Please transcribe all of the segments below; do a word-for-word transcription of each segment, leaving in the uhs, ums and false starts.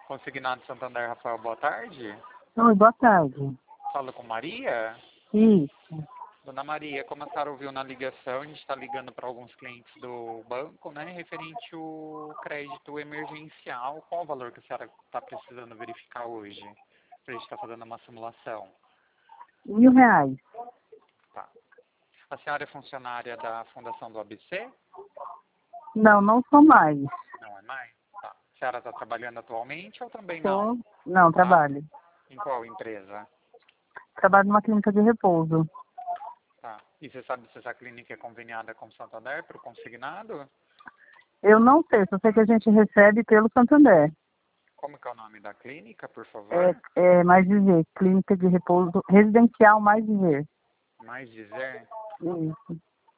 Consignado Santander, Rafael, boa tarde. Oi, boa tarde. Falo com Maria. Isso. Dona Maria, como a senhora ouviu na ligação, a gente está ligando para alguns clientes do banco, né, referente ao crédito emergencial. Qual o valor que a senhora está precisando verificar hoje? Para a gente estar fazendo uma simulação. Mil reais. Tá. A senhora é funcionária da Fundação do A B C? Não, não sou mais. Não é mais? Tá. A senhora está trabalhando atualmente ou também Sou... não? Não, Tá. trabalho. Em qual empresa? Trabalho numa clínica de repouso. Tá. E você sabe se essa clínica é conveniada com o Santander para o consignado? Eu não sei, só sei que a gente recebe pelo Santander. Como que é o nome da clínica, por favor? É, é mais dizer, clínica de repouso residencial mais dizer. Mais dizer? Isso.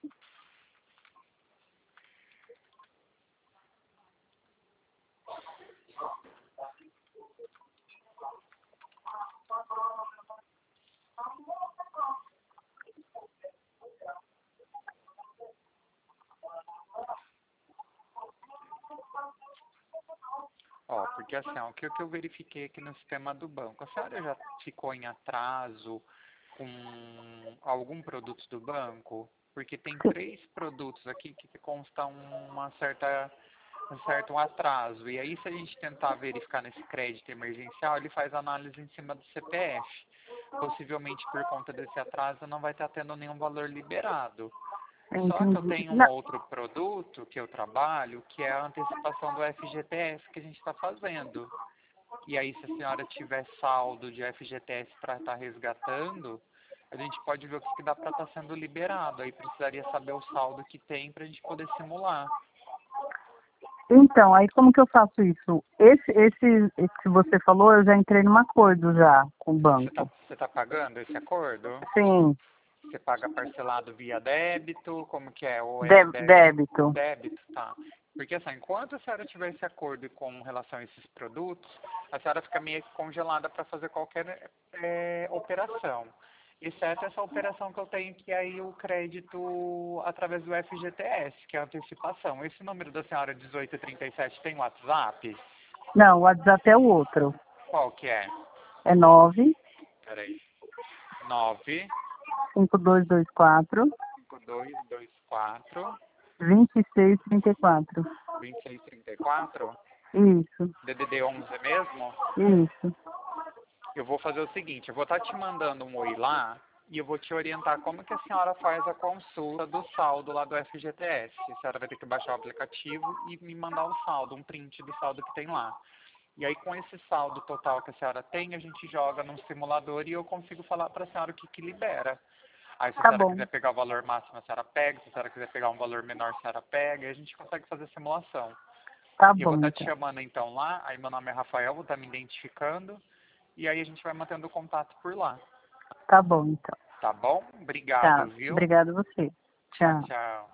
Ó, porque assim, ó, o que, o que eu verifiquei aqui no sistema do banco, a senhora já ficou em atraso com algum produto do banco? Porque tem três produtos aqui que constam uma certa, um certo atraso. E aí, se a gente tentar verificar nesse crédito emergencial, ele faz análise em cima do C P F. Possivelmente, por conta desse atraso, não vai estar tendo nenhum valor liberado. Só que eu Entendi. tenho um Não, outro produto que eu trabalho, que é a antecipação do F G T S que a gente está fazendo. E aí, se a senhora tiver saldo de F G T S para estar resgatando, a gente pode ver o que que dá para estar sendo liberado. Aí precisaria saber o saldo que tem para a gente poder simular. então, aí como que eu faço isso? Esse, esse, esse que você falou, eu já entrei num acordo já com o Você está banco. você tá pagando esse acordo? Sim, Você paga parcelado via débito? Como que é? Ou é dé- dé- débito. débito? Tá. Porque assim, enquanto a senhora tiver esse acordo com relação a esses produtos, a senhora fica meio que congelada para fazer qualquer é, operação. Exceto essa operação que eu tenho, que é aí o crédito através do F G T S, que é a antecipação. Esse número da senhora dezoito trinta e sete tem WhatsApp? Não, o WhatsApp é o outro. Qual que é? É nove Peraí. nove cinco dois dois quatro cinco dois dois quatro vinte e seis trinta e quatro. vinte e seis trinta e quatro. Isso, D D D onze mesmo? isso. Eu vou fazer o seguinte, eu vou estar te mandando um oi lá e eu vou te orientar como que a senhora faz a consulta do saldo lá do F G T S. A senhora vai ter que baixar o aplicativo e me mandar o saldo, um print do saldo que tem lá. E aí com esse saldo total que a senhora tem, a gente joga num simulador e eu consigo falar para a senhora o que que libera. Aí se a Tá senhora bom, quiser pegar o valor máximo, a senhora pega. Se a senhora quiser pegar um valor menor, a senhora pega. E a gente consegue fazer a simulação. tá E eu vou bom estar te então. chamando então lá. Aí meu nome é Rafael, vou estar me identificando. E aí a gente vai mantendo contato por lá. Tá bom então. Tá bom? Obrigado, Tá, viu? obrigado a você. Tchau, Tchau. tchau.